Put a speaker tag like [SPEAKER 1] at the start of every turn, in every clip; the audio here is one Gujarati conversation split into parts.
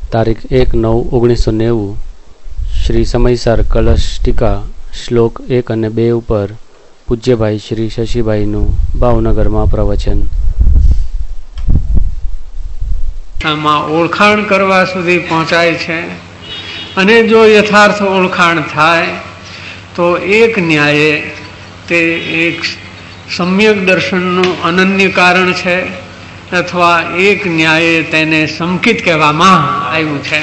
[SPEAKER 1] તારીખ 1/9/1990 શ્રી સમયસાર કલશ ટીકા શ્લોક 1 અને 2 ઉપર પૂજ્યભાઈ શ્રી શશીભાઈનું ભાવનગરમાં પ્રવચન.
[SPEAKER 2] આમાં ઓળખાણ કરવા સુધી પહોંચાય છે અને જો યથાર્થ ઓળખાણ થાય તો એક ન્યાયે તે એક સમ્યક દર્શનનું અનન્ય કારણ છે અથવા એક ન્યાયે તેને સમકિત કહેવામાં આવ્યું છે.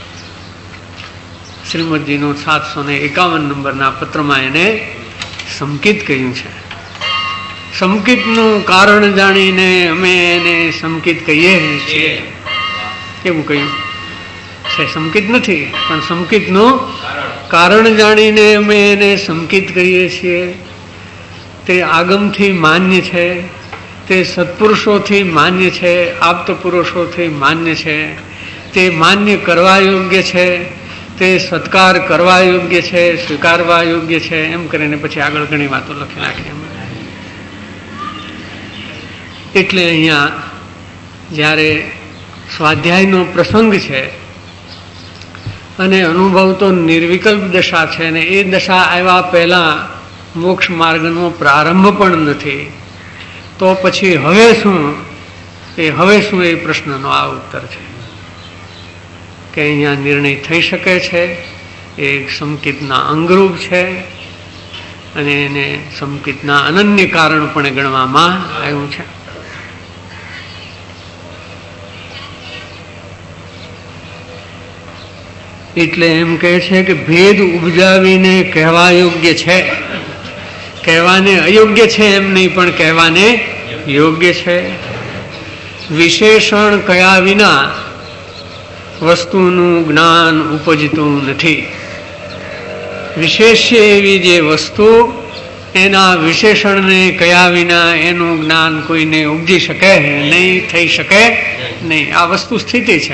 [SPEAKER 2] શ્રીમદજીનો 751 નંબરના પત્રમાં એને સમકિત કહ્યું છે. સમકિતનું કારણ જાણીને અમે એને સમકિત કહીએ છીએ. કેવું કહ્યું છે? સમકિત નથી, પણ સમકિતનું કારણ જાણીને અમે એને સમકિત કહીએ છીએ. તે આગમથી માન્ય છે, તે સત્પુરુષોથી માન્ય છે, આપ્ત પુરુષોથી માન્ય છે, તે માન્ય કરવા યોગ્ય છે, તે સત્કાર કરવા યોગ્ય છે, સ્વીકારવા યોગ્ય છે, એમ કરીને પછી આગળ ઘણી વાતો લખી નાખી. એટલે અહીંયા જ્યારે સ્વાધ્યાયનો પ્રસંગ છે અને અનુભવ તો નિર્વિકલ્પ દશા છે ને એ દશા આવ્યા પહેલાં મોક્ષ માર્ગનો પ્રારંભ પણ નથી, તો પછી હવે શું એ પ્રશ્નનો આ ઉત્તર છે કે અહીંયા નિર્ણય થઈ શકે છે. એ સમકિતના અંગરૂપ છે અને એને સમકિતના અનન્ય કારણ પણ ગણવામાં આવ્યું છે. એટલે એમ કહે છે કે ભેદ ઉપજાવીને કહેવા યોગ્ય છે, કહેવાને અયોગ્ય છે એમ નહીં, પણ કહેવાને યોગ્ય છે. વિશેષણ કયા વિના વસ્તુનું જ્ઞાન ઉપજતું નથી. વિશેષ્ય એવી જે વસ્તુ, એના વિશેષણને કયા વિના એનું જ્ઞાન કોઈને ઉપજી શકે નહીં, થઈ શકે નહીં. આ વસ્તુ સ્થિતિ છે.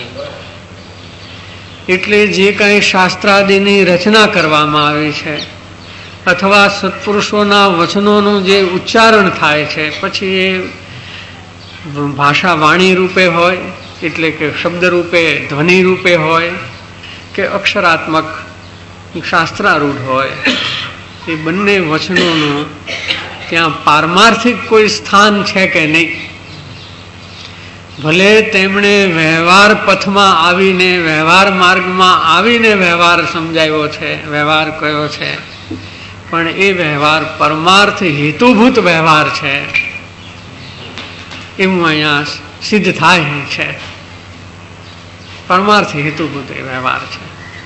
[SPEAKER 2] એટલે જે કાંઈ શાસ્ત્રાદિની રચના કરવામાં આવી છે અથવા સત્પુરુષોના વચનોનું જે ઉચ્ચારણ થાય છે, પછી એ ભાષા વાણી રૂપે હોય, એટલે કે શબ્દ રૂપે, ધ્વનિ રૂપે હોય, કે અક્ષરાત્મક શાસ્ત્રારૂઢ હોય, એ બંને વચનોનું ત્યાં પારમાર્થિક કોઈ સ્થાન છે કે નહીં. ભલે તેમણે વ્યવહાર પથમાં આવીને, વ્યવહાર માર્ગમાં આવીને વ્યવહાર સમજાવ્યો છે, વ્યવહાર કયો છે, પણ એ વ્યવહાર પરમાર્થ હેતુભૂત વ્યવહાર છે એવું અહીંયા સિદ્ધ થાય છે. પરમાર્થ હેતુભૂત એ વ્યવહાર છે.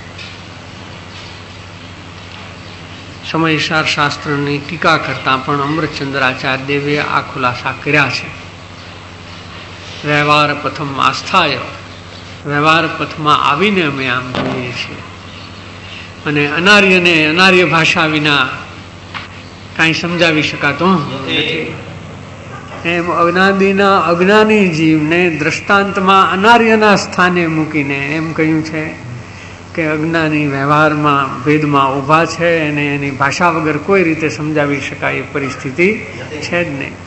[SPEAKER 2] સમયસાર શાસ્ત્રની ટીકા કરતા પણ અમૃતચંદ્રાચાર્ય દેવે આ ખુલાસા કર્યા છે. વ્યવહાર પથમ આસ્થાય, વ્યવહાર પથમાં આવીને અમે આમ જોઈએ છીએ અને અનાર્યને અનાર્ય ભાષા વિના કાંઈ સમજાવી શકાતું નથી. એમ અજ્ઞાનીના અજ્ઞાની જીવને દ્રષ્ટાંતમાં અનાર્યના સ્થાને મૂકીને એમ કહ્યું છે કે અજ્ઞાની વ્યવહારમાં ભેદમાં ઊભા છે અને એની ભાષા વગર કોઈ રીતે સમજાવી શકાય એ પરિસ્થિતિ છે જ નહીં.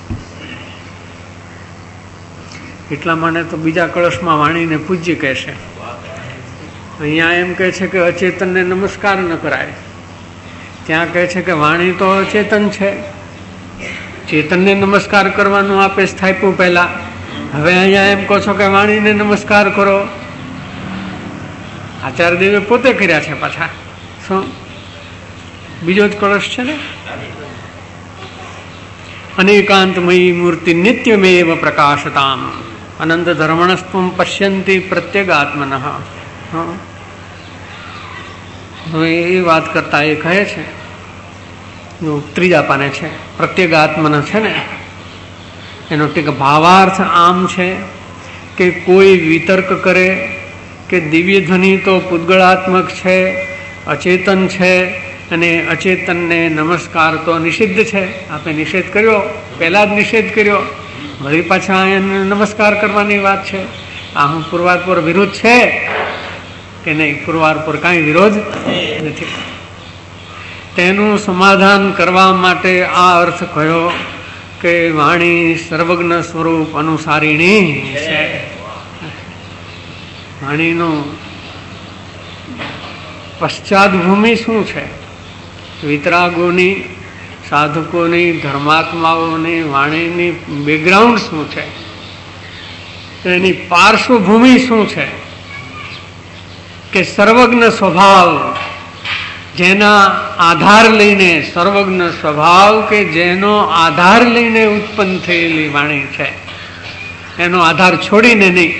[SPEAKER 2] એટલા માટે તો બીજા કળશમાં વાણીને પૂજ્ય કહેશે. અહીંયા એમ કહે છે કે અચેતનને નમસ્કાર ન કરાય, ત્યાં કહે છે કે વાણી તો અચેતન છે, ચેતનને નમસ્કાર કરવાનું આપે સ્થાપ્યું પહેલા. હવે અહીંયા એમ કહો છો કે વાણીને નમસ્કાર કરો. આચાર્યદેવે પોતે કર્યા છે પાછા. શું બીજો જ કળશ છે ને? અનેકાંતમયી મૂર્તિ નિત્યમેવ પ્રકાશતામ અનંત ધર્મણસ્ત્વમ પશ્યંતિ પ્રત્યેગાત્મન. હવે એ વાત કરતા એ કહે છે, ત્રીજા પાને છે, પ્રત્યેગાત્મન છે ને, એનો ટીક ભાવાર્થ આમ છે કે કોઈ વિતર્ક કરે કે દિવ્ય ધ્વનિ તો પૂતગળાત્મક છે, અચેતન છે અને અચેતનને નમસ્કાર તો નિષિદ્ધ છે. આપણે નિષેધ કર્યો, પહેલા જ નિષેધ કર્યો, વળી પાછા એને નમસ્કાર કરવાની વાત છે. આ હું પુરવાર પર વિરોધ છે કે નહીં? પુરવાર પર કાંઈ વિરોધ નથી. તેનું સમાધાન કરવા માટે આ અર્થ કયો કે વાણી સર્વજ્ઞ સ્વરૂપ અનુસારીણી છે. વાણીનું પશ્ચાદભૂમિ શું છે, વિતરાગોની, સાધકોની, ધર્માત્માઓની વાણીની બેકગ્રાઉન્ડ શું છે, એની પાર્શ્વભૂમિ શું છે, કે સર્વજ્ઞ સ્વભાવ, જેના આધાર લઈને, સર્વજ્ઞ સ્વભાવ કે જેનો આધાર લઈને ઉત્પન્ન થયેલી વાણી છે, એનો આધાર છોડીને નહીં,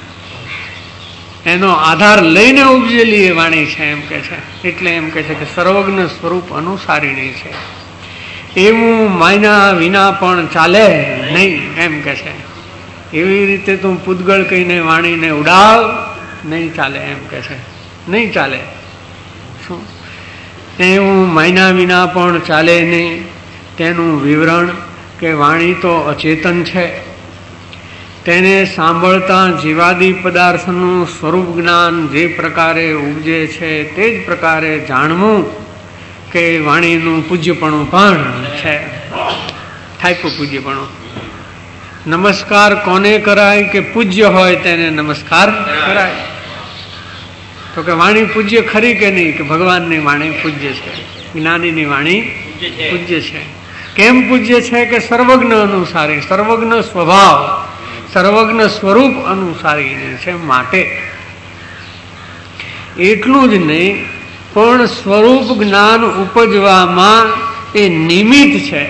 [SPEAKER 2] એનો આધાર લઈને ઉપજેલી એ વાણી છે એમ કે છે. એટલે એમ કે છે કે સર્વજ્ઞ સ્વરૂપ અનુસારીણી છે, એવું માયના વિના પણ ચાલે નહીં એમ કે છે. એવી રીતે તું પૂતગળ કહીને વાણીને ઉડાવ, નહીં ચાલે એમ કે છે, નહીં ચાલે. શું એવું માયના વિના પણ ચાલે નહીં, તેનું વિવરણ કે વાણી તો અચેતન છે, તેને સાંભળતા જીવાદી પદાર્થનું સ્વરૂપ જ્ઞાન જે પ્રકારે ઉપજે છે તે જ પ્રકારે જાણવું કે વાણીનું પૂજ્યપણું પણ છે. થાયપું પૂજ્યપણું. નમસ્કાર કોને કરાય કે પૂજ્ય હોય તેને નમસ્કાર કરાય. તો કે વાણી પૂજ્ય ખરી કે નહીં, કે ભગવાનની વાણી પૂજ્ય છે, જ્ઞાનીની વાણી પૂજ્ય છે. કેમ પૂજ્ય છે? કે સર્વજ્ઞ અનુસારી, સર્વજ્ઞ સ્વભાવ, સર્વજ્ઞ સ્વરૂપ અનુસારી છે. માટે એટલું જ નહીં, પણ સ્વરૂપ જ્ઞાન ઉપજવામાં એ નિમિત્ત છે.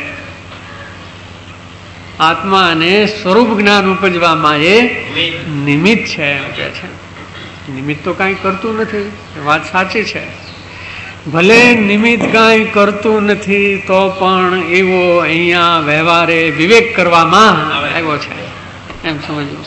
[SPEAKER 2] આત્માને સ્વરૂપ જ્ઞાન ઉપજવામાં એ નિમિત્ત છે એમ કે છે. નિમિત્ત તો કાંઈ કરતું નથી, વાત સાચી છે. ભલે નિમિત્ત કાંઈ કરતું નથી તો પણ એવો અહીંયા વ્યવહારે વિવેક કરવામાં આવ્યો છે એમ સમજવું.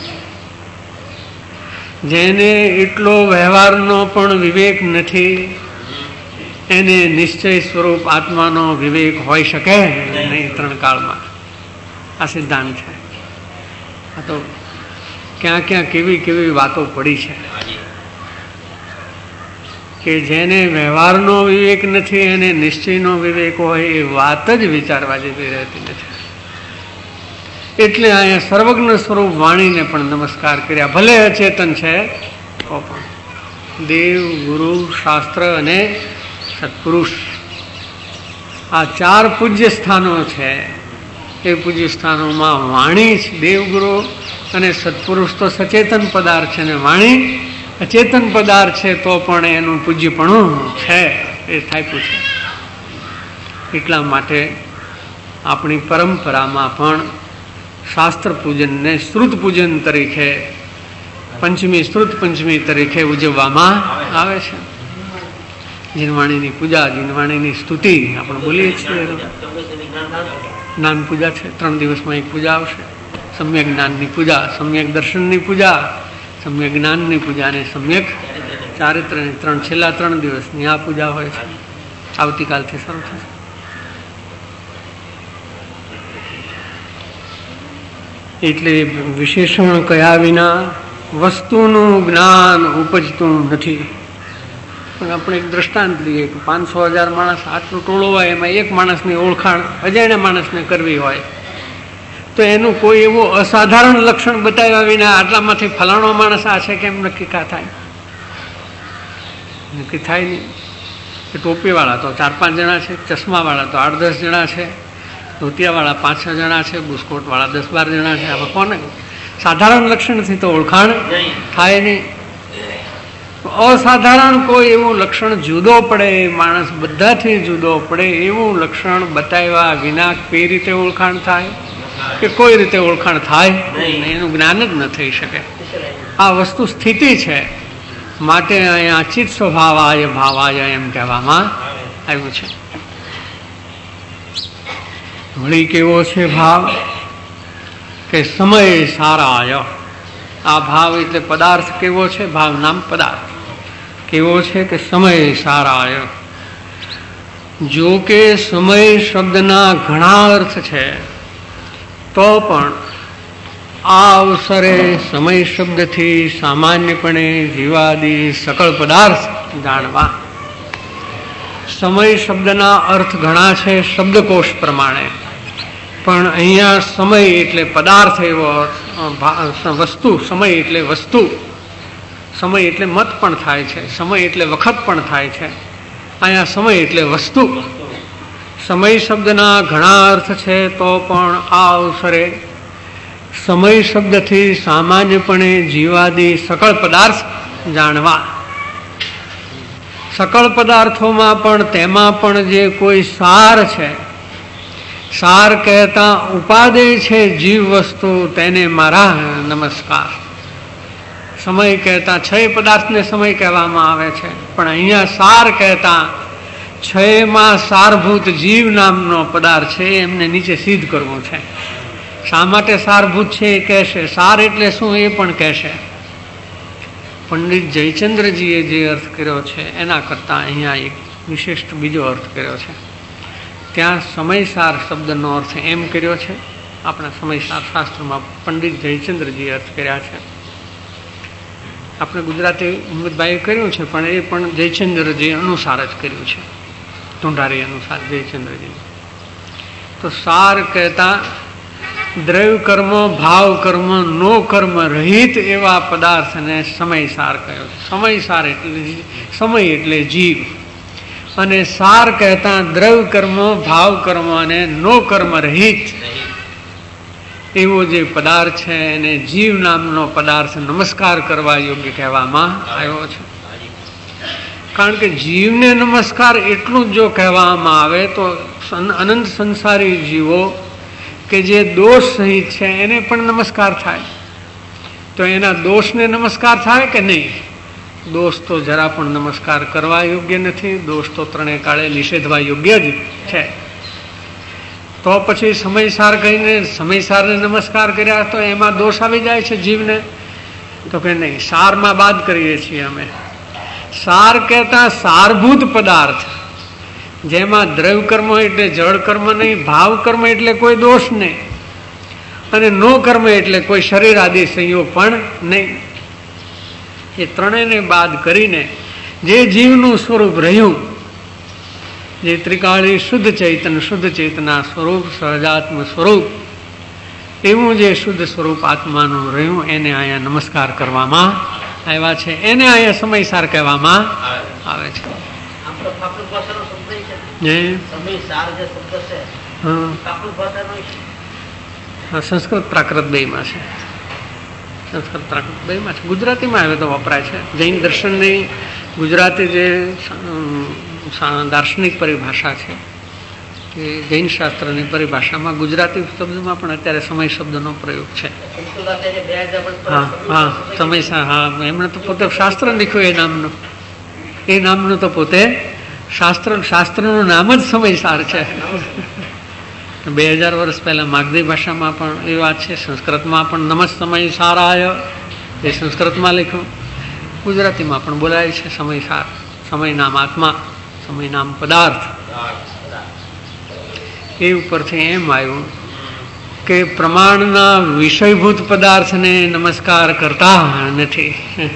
[SPEAKER 2] જેને એટલો વ્યવહારનો પણ વિવેક નથી એને નિશ્ચય સ્વરૂપ આત્માનો વિવેક હોઈ શકે નહીં ત્રણ કાળમાં. આ સિદ્ધાંત છે. આ તો ક્યાં ક્યાં કેવી કેવી વાતો પડી છે કે જેને વ્યવહારનો વિવેક નથી એને નિશ્ચયનો વિવેક હોય એ વાત જ વિચારવા જેવી રહેતી નથી. એટલે અહીંયા સર્વજ્ઞ સ્વરૂપ વાણીને પણ નમસ્કાર કર્યા. ભલે અચેતન છે તો પણ દેવ, ગુરુ, શાસ્ત્ર અને સત્પુરુષ, આ ચાર પૂજ્ય સ્થાનો છે. એ પૂજ્ય સ્થાનોમાં વાણી, દેવગુરુ અને સત્પુરુષ તો સચેતન પદાર્થ છે, ને વાણી અચેતન પદાર્થ છે, તો પણ એનું પૂજ્યપણું છે, એ થાયપું છે. એટલા માટે આપણી પરંપરામાં પણ શાસ્ત્ર પૂજનને શ્રુત પૂજન તરીકે, પંચમી શ્રુત પંચમી તરીકે ઉજવવામાં આવે છે. જીનવાણીની પૂજા, જીનવાણીની સ્તુતિ આપણે બોલીએ છીએ. જ્ઞાન પૂજા છે, 3 દિવસમાં એક પૂજા આવશે. સમ્યક જ્ઞાનની પૂજા, સમ્યક દર્શનની પૂજા, સમ્યક જ્ઞાનની પૂજા અને સમ્યક ચારિત્ર્યની છેલ્લા 3 દિવસની આ પૂજા હોય છે. આવતીકાલથી શરૂ થશે. એટલે વિશેષણ કયા વિના વસ્તુનું જ્ઞાન ઉપજતું નથી. પણ આપણે એક દ્રષ્ટાંત લઈએ કે 500,000 માણસ આટલું ટોળું હોય, એમાં એક માણસની ઓળખાણ અજાણ્યા માણસને કરવી હોય તો એનું કોઈ એવું અસાધારણ લક્ષણ બતાવ્યા વિના આટલામાંથી ફલાણો માણસ આ છે કેમ નક્કી થાય? નક્કી થાય નહીં. કે ટોપીવાળા તો 4-5 જણા છે, ચશ્માવાળા તો 8-10 જણા છે, ધોતિયાવાળા 5-6 જણા છે, બુસ્કોટવાળા 10-12 જણા છે. હવે કોને સાધારણ લક્ષણથી તો ઓળખાણ થાય નહીં. અસાધારણ કોઈ એવું લક્ષણ જુદો પડે, માણસ બધાથી જુદો પડે એવું લક્ષણ બતાવ્યા વિના કઈ રીતે ઓળખાણ થાય? કે કોઈ રીતે ઓળખાણ થાય એનું જ્ઞાન જ ન થઈ શકે. આ વસ્તુ સ્થિતિ છે. માટે અહીંયા ચિત્ત સ્વભાવાય ભાવાય એમ કહેવામાં આવ્યું છે. વળી કેવો છે ભાવ? કે સમય સારાય. આ ભાવ એટલે પદાર્થ કેવો છે? ભાવ નામ પદાર્થ કેવો છે? કે સમય સારાય. જો કે સમય શબ્દના ઘણા અર્થ છે, તો પણ આ અવસરે સમય શબ્દથી સામાન્યપણે જીવાદી સકળ પદાર્થ જાણવા. સમય શબ્દના અર્થ ઘણા છે શબ્દકોશ પ્રમાણે, પણ અહીંયા સમય એટલે પદાર્થ એવો વસ્તુ, સમય એટલે વસ્તુ, સમય એટલે મત પણ થાય છે, સમય એટલે વખત પણ થાય છે. અહીંયા સમય એટલે વસ્તુ. સમય શબ્દના ઘણા અર્થ છે, તો પણ આ અવસરે સમય શબ્દથી સામાન્યપણે જીવાદી સકળ પદાર્થ જાણવા. સકળ પદાર્થોમાં પણ તેમાં પણ જે કોઈ સાર છે, સાર કહેતા ઉપાદેય છે જીવ વસ્તુ, તેને મારા નમસ્કાર. સમય કહેતા છ પદાર્થને સમય કહેવામાં આવે છે, પણ અહીંયા સાર કહેતા છમાં સારભૂત જીવ નામનો પદાર્થ છે, એમને નીચે સિદ્ધ કરવું છે. શા માટે સારભૂત છે એ કહેશે, સાર એટલે શું એ પણ કહેશે. પંડિત જયચંદ્રજીએ જે અર્થ કર્યો છે એના કરતાં અહીંયા એક વિશિષ્ટ બીજો અર્થ કર્યો છે. ત્યાં સમયસાર શબ્દનો અર્થ એમ કર્યો છે, આપણા સમયસાર શાસ્ત્રમાં પંડિત જયચંદ્રજીએ અર્થ કર્યા છે. આપણે ગુજરાતી હિંમતભાઈએ કર્યું છે, પણ એ પણ જયચંદ્રજી અનુસાર જ કર્યું છે, ઢુંઢારી અનુસાર જયચંદ્રજી. તો સાર કહેતા દ્રવ્ય કર્મ, ભાવ કર્મ, નો કર્મ રહિત એવા પદાર્થને સમયસાર કહ્યો છે. સમયસાર એટલે સમય એટલે જીવ, અને સાર કહેતા દ્રવ્ય કર્મ, ભાવ કર્મ અને નો કર્મ રહિત એવો જે પદાર્થ છે એને જીવ નામનો પદાર્થ નમસ્કાર કરવા યોગ્ય કહેવામાં આવ્યો છે. કારણ કે જીવને નમસ્કાર એટલું જ જો કહેવામાં આવે તો અનંત સંસારી જીવો કે જે દોષ સહિત છે એને પણ નમસ્કાર થાય. તો એના દોષને નમસ્કાર થાય કે નહીં? દોષ તો જરા પણ નમસ્કાર કરવા યોગ્ય નથી. દોષ તો ત્રણેય કાળે નિષેધવા યોગ્ય જ છે. તો પછી સમયસાર કહીને સમયસારને નમસ્કાર કર્યા તો એમાં દોષ આવી જાય છે જીવને? તો કે નહીં, સારમાં બાદ કરીએ છીએ અમે. સાર કહેતા સારભૂત પદાર્થ, જેમાં દ્રવ્ય કર્મ એટલે જળ કર્મ નહીં, ભાવ કર્મ એટલે કોઈ દોષ નહીં, અને નો કર્મ એટલે કોઈ શરીર આદિ સંયોગ પણ નહીં. એ ત્રણેયને બાદ કરીને જે જીવનું સ્વરૂપ રહ્યું, જે ત્રિકાળી શુદ્ધ ચૈતન, શુદ્ધ ચેતના સ્વરૂપ, સહજાત્મ સ્વરૂપ, એવું જે શુદ્ધ સ્વરૂપ આત્માનું રહ્યું એને અહીંયા નમસ્કાર કરવામાં આવ્યા છે. એને અહીંયા સમયસાર કહેવામાં આવે છે. સંસ્કૃત પ્રાકૃત બેયમાં છે. સંસ્કૃત પ્રાકૃત બેયમાં છે. ગુજરાતીમાં હવે તો વપરાય છે. જૈન દર્શનની ગુજરાતી જે દાર્શનિક પરિભાષા છે, કે જૈન શાસ્ત્રની પરિભાષામાં ગુજરાતી શબ્દમાં પણ અત્યારે સમય શબ્દનો પ્રયોગ છે. હા હા, સમય. હા, એમણે તો પોતે શાસ્ત્ર લખ્યું એ નામનું તો પોતે શાસ્ત્રનું નામ જ સમયસાર છે. 2000 વર્ષ પહેલા માગધી ભાષામાં પણ એ વાત છે. સંસ્કૃતમાં પણ નમઃ સમયસારાય એ સંસ્કૃતમાં લખ્યું. ગુજરાતીમાં પણ બોલાય છે સમયસાર. સમય નામ આત્મા, સમય નામ પદાર્થ. એ ઉપરથી એમ આવ્યું કે પ્રમાણના વિષયભૂત પદાર્થને નમસ્કાર કરતા નથી.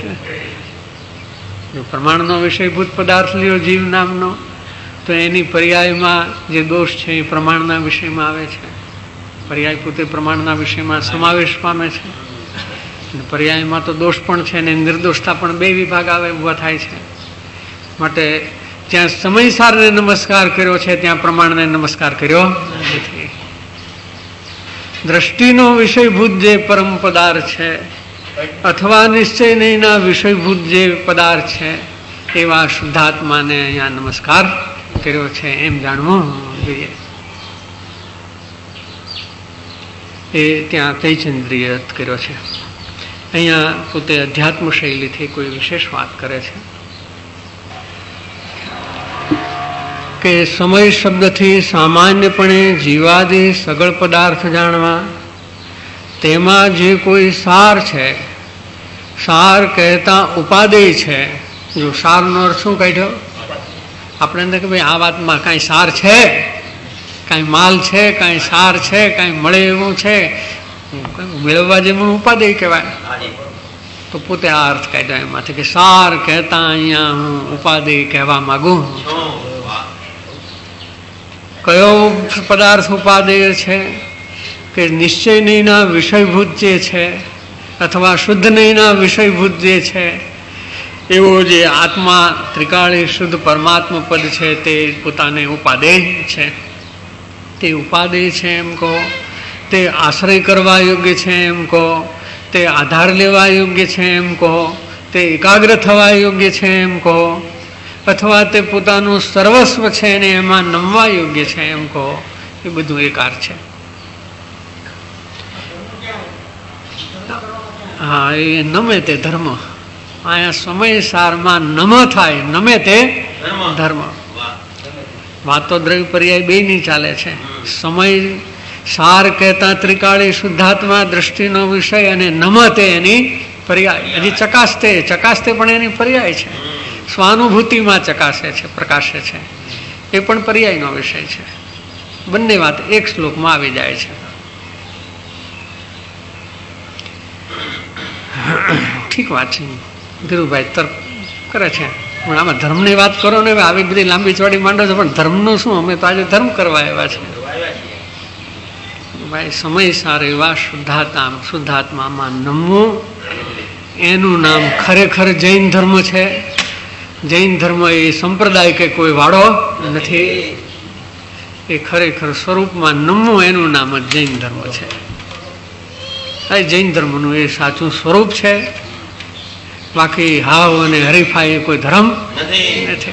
[SPEAKER 2] જો પ્રમાણનો વિષયભૂત પદાર્થ લ્યો જીવ નામનો, તો એની પર્યાયમાં જે દોષ છે એ પ્રમાણના વિષયમાં આવે છે. પર્યાય પોતે પ્રમાણના વિષયમાં સમાવેશ પામે છે. પર્યાયમાં તો દોષ પણ છે અને નિર્દોષતા પણ બે વિભાગ આવે ઊભા થાય છે. માટે જ્યાં સમયસારને નમસ્કાર કર્યો છે ત્યાં પ્રમાણને નમસ્કાર કર્યો નથી. દ્રષ્ટિનો વિષયભૂત જે પરમ પદાર્થ છે, અથવા નિશ્ચયના વિષયભૂત જે પદાર્થ છે, એવા શુદ્ધાત્માને અહીંયા નમસ્કાર કર્યો છે, એમ જાણવું જોઈએ. એ ત્યાં તૈચંદ્રીય અર્થ કર્યો છે. અહીંયા પોતે અધ્યાત્મ શૈલીથી કોઈ વિશેષ વાત કરે છે કે સમય શબ્દથી સામાન્યપણે જીવાદી સગળ પદાર્થ જાણવા, તેમાં જે કોઈ સાર છે, સાર કહેતા ઉપાદેય છે. જો સારનો અર્થ શું કાઢ્યો આપણે અંદર કે ભાઈ આ વાતમાં કાંઈ સાર છે, કાંઈ માલ છે, કાંઈ સાર છે, કાંઈ મળે એવું છે, મેળવવા જેવું ઉપાદેય કહેવાય. તો પોતે આ અર્થ કાઢ્યો એમાંથી કે સાર કહેતા અહીંયા હું ઉપાદેય કહેવા માગું. કયો પદાર્થ ઉપાદેય છે? કે નિશ્ચય નહીંના વિષયભૂત જે છે, અથવા શુદ્ધ નહીંના વિષયભૂત જે છે, એવો જે આત્મા ત્રિકાળી શુદ્ધ પરમાત્મા પદ છે તે પોતાને ઉપાદેય છે. તે ઉપાદેય છે એમ કહો, તે આશ્રય કરવા યોગ્ય છે એમ કહો, તે આધાર લેવા યોગ્ય છે એમ કહો, તે એકાગ્ર થવા યોગ્ય છે એમ કહો, અથવા તે પોતાનું સર્વસ્વ છે અને એમાં નમવા યોગ્ય છે એમ કહો, એ બધું એકાર છે. હા, એ નમે તે ધર્મ. અહીંયા સમય સારમાં નમ થાય, નમે તે ધર્મ. વાતો દ્રવ્ય પર્યાય બે ની ચાલે છે. સમય સાર કહેતા ત્રિકાળી શુદ્ધાત્મા દ્રષ્ટિનો વિષય અને નમતે એની પર્યાય. હજી ચકાસ્તે પણ એની પર્યાય છે. સ્વાનુભૂતિમાં ચકાસે છે, પ્રકાશે છે, એ પણ પર્યાયનો વિષય છે. બંને વાત એક શ્લોકમાં આવી જાય છે. ઠીક વાત છે. ધીરુભાઈ તર્ક કરે છે, પણ આમાં ધર્મની વાત કરો ને, આવી બધી લાંબી ચોડી માંડો છો, પણ ધર્મનું શું? અમે તો આજે ધર્મ કરવા આવ્યા છે. ભાઈ સમય સાર એવા શુદ્ધાત્મામાં નમવું, એનું નામ ખરેખર જૈન ધર્મ છે. જૈન ધર્મ એ સંપ્રદાય કે કોઈ વાળો નથી. એ ખરેખર સ્વરૂપમાં નમવું, એનું નામ જ જૈન ધર્મ છે. આ જૈન ધર્મનું એ સાચું સ્વરૂપ છે. બાકી હાવ અને હરીફાઈ એ કોઈ ધર્મ નથી.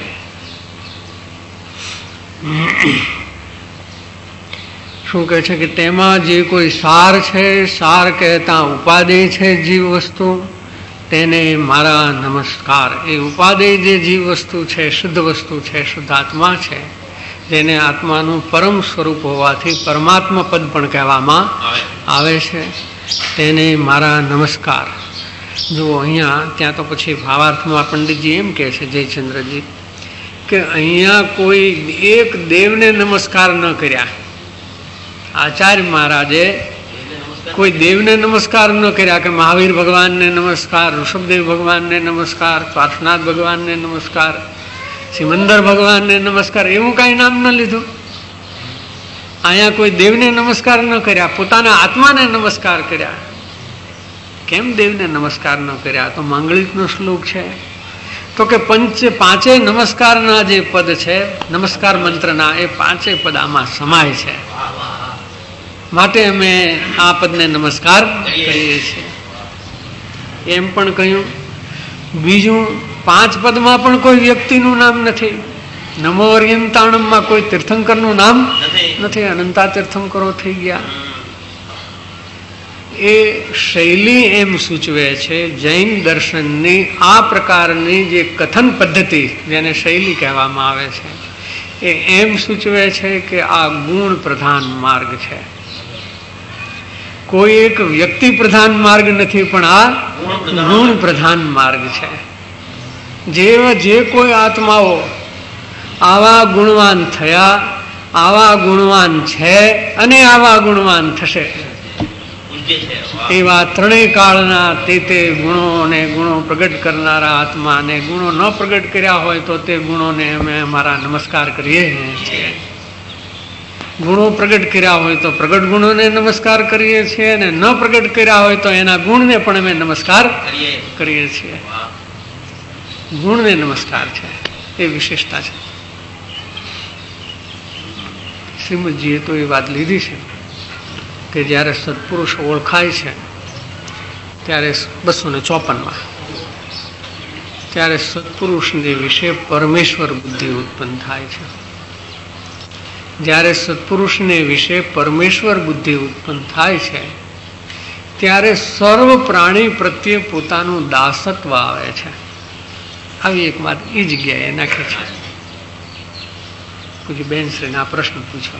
[SPEAKER 2] શું કહે છે કે તેમાં જે કોઈ સાર છે, સાર કહેતા ઉપાદેય છે જીવ વસ્તુ, તેને મારા નમસ્કાર. એ ઉપાદેય જે જીવ વસ્તુ છે, શુદ્ધ વસ્તુ છે, શુદ્ધ આત્મા છે, જેને આત્માનું પરમ સ્વરૂપ હોવાથી પરમાત્મા પદ પણ કહેવામાં આવે છે, તેને મારા નમસ્કાર. જો અહીંયા ત્યાં તો પછી ભાવાર્થમાં પંડિતજી એમ કહે છે, જયચંદ્રજી, કે અહીંયા કોઈ એક દેવને નમસ્કાર ન કર્યા. આચાર્ય મહારાજે કોઈ દેવને નમસ્કાર ન કર્યા, કે મહાવીર ભગવાનને નમસ્કાર, ઋષભદેવ ભગવાનને નમસ્કાર, પાર્શ્વનાથ ભગવાનને નમસ્કાર, સિમંદર ભગવાનને નમસ્કાર, એવું કાંઈ નામ ન લીધું. અહીંયા કોઈ દેવને નમસ્કાર ન કર્યા, પોતાના આત્માને નમસ્કાર કર્યા. કેમ દેવને નમસ્કાર ન કર્યા? તો માંગલિકનો શ્લોક છે. તો કે પાંચે નમસ્કારના જે પદ છે, નમસ્કાર મંત્રના, એ પાંચે પદ આમાં સમાય છે. માટે અમે આ પદને નમસ્કાર કરીએ છીએ. એમ પણ કહ્યું. બીજું, પાંચ પદમાં પણ કોઈ વ્યક્તિનું નામ નથી. નમો અર્યંતાણમમાં કોઈ તીર્થંકરનું નામ નથી. અનંતા તીર્થંકરો થઈ ગયા. એ શૈલી એમ સૂચવે છે, જૈન દર્શનની આ પ્રકારની જે કથન પદ્ધતિ, જેને શૈલી કહેવામાં આવે છે, એ એમ સૂચવે છે કે આ ગુણ પ્રધાન માર્ગ છે. કોઈ એક વ્યક્તિ પ્રધાન માર્ગ નથી, પણ આ ગુણ પ્રધાન માર્ગ છે. જે કોઈ આત્માઓ આવા ગુણવાન થયા, આવા ગુણવાન છે અને આવા ગુણવાન થશે, એવા ત્રણેય કાળના તે ગુણોને ગુણો પ્રગટ કરનારા આત્માને ગુણો ન પ્રગટ કર્યા હોય તો તે ગુણોને અમે અમારા નમસ્કાર કરીએ છીએ. ગુણો પ્રગટ કર્યા હોય તો પ્રગટ ગુણોને નમસ્કાર કરીએ છીએ, અને ન પ્રગટ કર્યા હોય તો એના ગુણને પણ અમે નમસ્કાર કરીએ છીએ. ગુણને નમસ્કાર છે, એ વિશેષતા છે. શ્રીમદજીએ તો એ વાત લીધી છે કે જ્યારે સત્પુરુષ ઓળખાય છે ત્યારે 254માં, ત્યારે સત્પુરુષને વિશે પરમેશ્વર બુદ્ધિ ઉત્પન્ન થાય છે. જ્યારે સત્પુરુષને વિશે પરમેશ્વર બુદ્ધિ ઉત્પન્ન થાય છે ત્યારે સર્વ પ્રાણી પ્રત્યે પોતાનું દાસત્વ આવે છે. આવી એક વાત એ જગ્યાએ નાખે છે. પૂછી બેનશ્રીને આ પ્રશ્ન પૂછ્યો,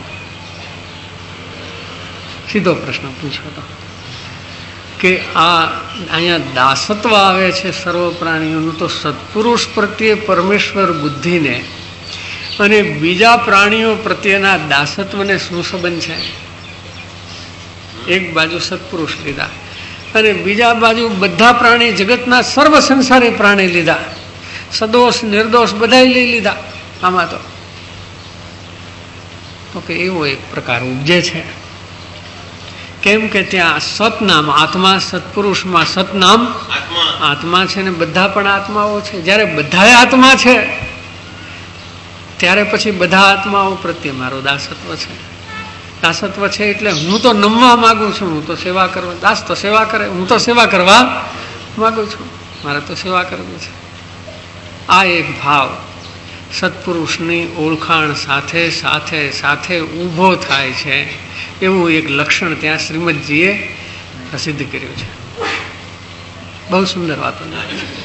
[SPEAKER 2] સીધો પ્રશ્ન પૂછ્યો હતો કે આ અહીંયા દાસત્વ આવે છે સર્વ પ્રાણીઓનું, તો સત્પુરુષ પ્રત્યે પરમેશ્વર બુદ્ધિને અને બીજા પ્રાણીઓ પ્રત્યેના દાસત્વને શું સંબંધ છે? એક બાજુ સત્પુરુષ લીધા અને બીજા બાજુ બધા પ્રાણી, જગતના સર્વ સંસારી પ્રાણી લીધા, સદોષ નિર્દોષ બધા લઈ લીધા. આમાં તો કે એવો એક પ્રકાર ઉપજે છે. કેમ કે ત્યાં સતનામ, આત્મા સત્પુરુષમાં સતનામ આત્મા છે ને બધા પણ આત્માઓ છે. જ્યારે બધાએ આત્મા છે ત્યારે પછી બધા આત્માઓ પ્રત્યે મારો દાસત્વ છે. દાસત્વ છે એટલે હું તો નમવા માગું છું, હું તો સેવા કરવા, દાસ તો સેવા કરે, હું તો સેવા કરવા માગું છું, મારે તો સેવા કરવી છે. આ એક ભાવ સત્પુરુષની ઓળખાણ સાથે સાથે સાથે ઊભો થાય છે. એવું એક લક્ષણ ત્યાં શ્રીમદજીએ પ્રસિદ્ધ કર્યું છે. બહુ સુંદર વાતો છે.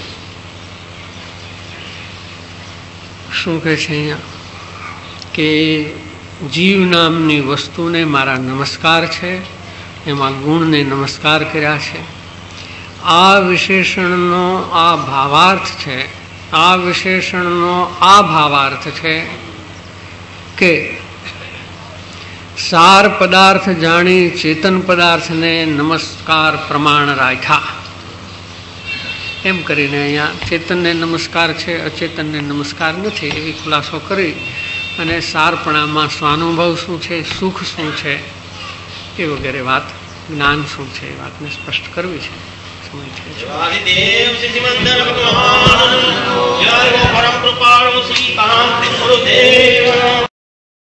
[SPEAKER 2] શું કહે છે અહીંયા કે જીવ નામની વસ્તુને મારા નમસ્કાર છે, એમાં ગુણને નમસ્કાર કર્યા છે. આ વિશેષણનો આ ભાવાર્થ છે, આ વિશેષણનો આ ભાવાર્થ છે કે સાર પદાર્થ જાણી ચેતન પદાર્થને નમસ્કાર પ્રમાણ રાખ્યા. એમ કરીને અહીંયા ચેતનને નમસ્કાર છે, અચેતનને નમસ્કાર નથી એવી ખુલાસો કરી અને સારપણામાં સ્વાનુભવ શું છે, સુખ શું છે એ વગેરે વાત, જ્ઞાન શું છે એ વાતને સ્પષ્ટ કરવી છે. સમય છે.